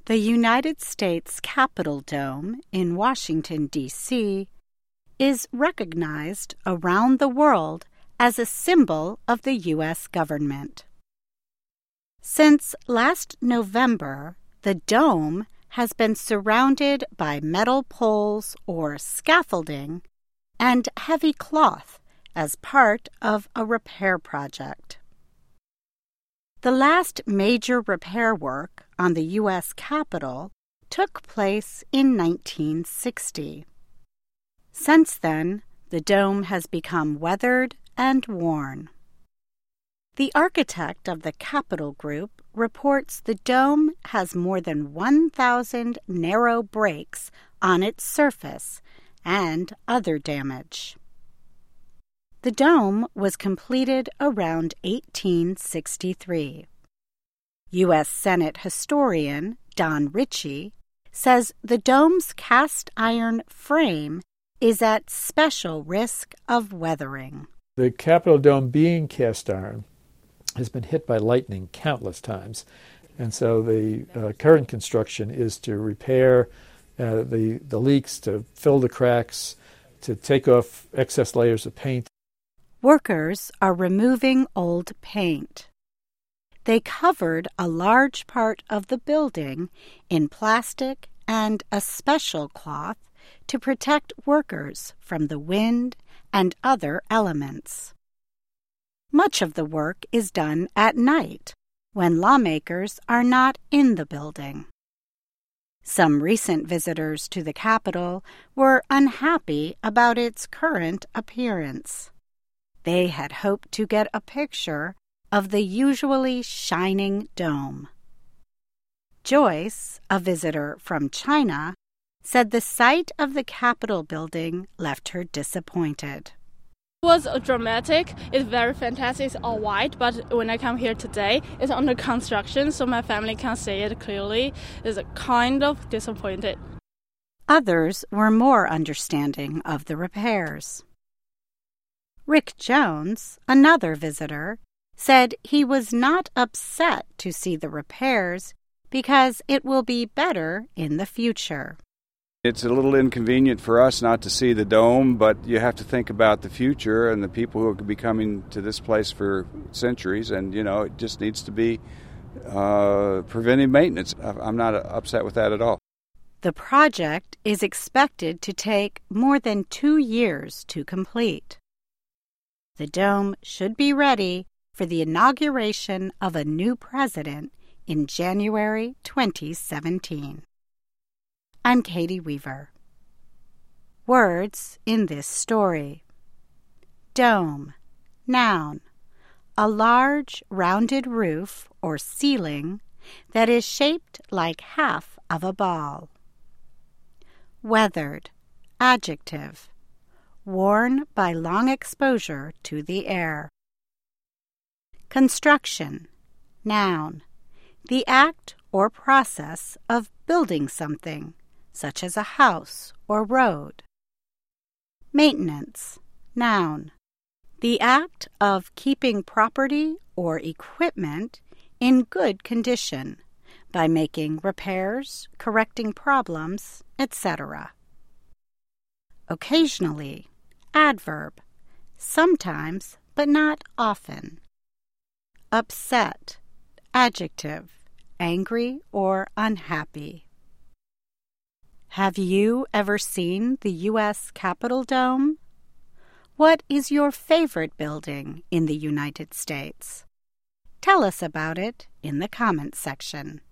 The United States Capitol Dome in Washington, D.C., is recognized around the world as a symbol of the U.S. government. Since last November, the dome has been surrounded by metal poles or scaffolding and heavy cloth as part of a repair project. The last major repair work on the U.S. Capitol took place in 1960. Since then, the dome has become weathered and worn. The architect of the Capitol Group reports the dome has more than 1,000 narrow breaks on its surface and other damage. The dome was completed around 1863. U.S. Senate historian Don Ritchie says the dome's cast iron frame is at special risk of weathering. The Capitol Dome, being cast iron, has been hit by lightning countless times, and so the current construction is to repair the leaks, to fill the cracks, to take off excess layers of paint. Workers are removing old paint. They covered a large part of the building in plastic and a special cloth to protect workers from the wind and other elements. Much of the work is done at night, when lawmakers are not in the building. Some recent visitors to the Capitol were unhappy about its current appearance. They had hoped to get a picture of the usually shining dome. Joyce, a visitor from China, said the sight of the Capitol building left her disappointed. It was dramatic. It's very fantastic. It's all white, but when I come here today, it's under construction, so my family can't see it clearly. It's kind of disappointed. Others were more understanding of the repairs. Rick Jones, another visitor, said he was not upset to see the repairs because it will be better in the future. It's a little inconvenient for us not to see the dome, but you have to think about the future and the people who could be coming to this place for centuries, and, it just needs to be preventive maintenance. I'm not upset with that at all. The project is expected to take more than 2 years to complete. The dome should be ready for the inauguration of a new president in January 2017. I'm Katie Weaver. Words in this story. Dome, noun, a large rounded roof or ceiling that is shaped like half of a ball. Weathered, adjective, worn by long exposure to the air. Construction, noun, the act or process of building something, such as a house or road. Maintenance, noun, the act of keeping property or equipment in good condition by making repairs, correcting problems, etc. Occasionally, adverb, sometimes but not often. Upset, adjective, angry or unhappy. Have you ever seen the U.S. Capitol Dome? What is your favorite building in the United States? Tell us about it in the comments section.